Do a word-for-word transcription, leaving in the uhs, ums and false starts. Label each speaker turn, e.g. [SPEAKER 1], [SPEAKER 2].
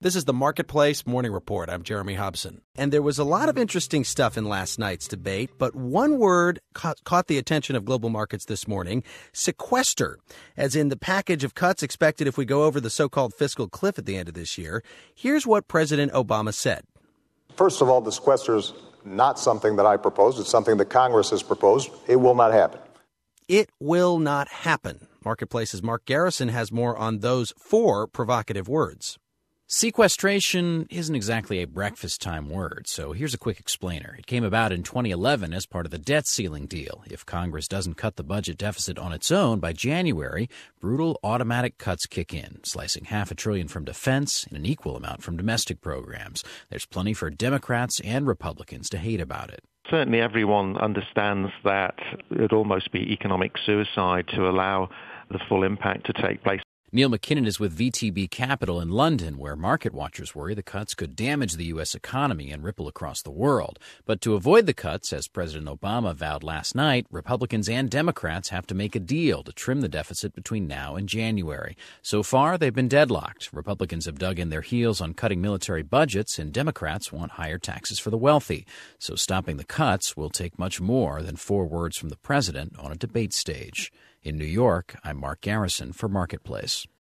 [SPEAKER 1] This is the Marketplace Morning Report. I'm Jeremy Hobson. And there was a lot of interesting stuff in last night's debate, but one word ca- caught the attention of global markets this morning: sequester, as in the package of cuts expected if we go over the so-called fiscal cliff at the end of this year. Here's what President Obama said.
[SPEAKER 2] First of all, the sequester is not something that I proposed. It's something that Congress has proposed. It will not happen.
[SPEAKER 1] It will not happen. Marketplace's Mark Garrison has more on those four provocative words.
[SPEAKER 3] Sequestration isn't exactly a breakfast-time word, so here's a quick explainer. It came about in twenty eleven as part of the debt ceiling deal. If Congress doesn't cut the budget deficit on its own by January, brutal automatic cuts kick in, slicing half a trillion from defense and an equal amount from domestic programs. There's plenty for Democrats and Republicans to hate about it.
[SPEAKER 4] Certainly everyone understands that it would almost be economic suicide to allow the full impact to take place.
[SPEAKER 3] Neil McKinnon is with V T B Capital in London, where market watchers worry the cuts could damage the U S economy and ripple across the world. But to avoid the cuts, as President Obama vowed last night, Republicans and Democrats have to make a deal to trim the deficit between now and January. So far, they've been deadlocked. Republicans have dug in their heels on cutting military budgets, and Democrats want higher taxes for the wealthy. So stopping the cuts will take much more than four words from the president on a debate stage. In New York, I'm Mark Garrison for Marketplace.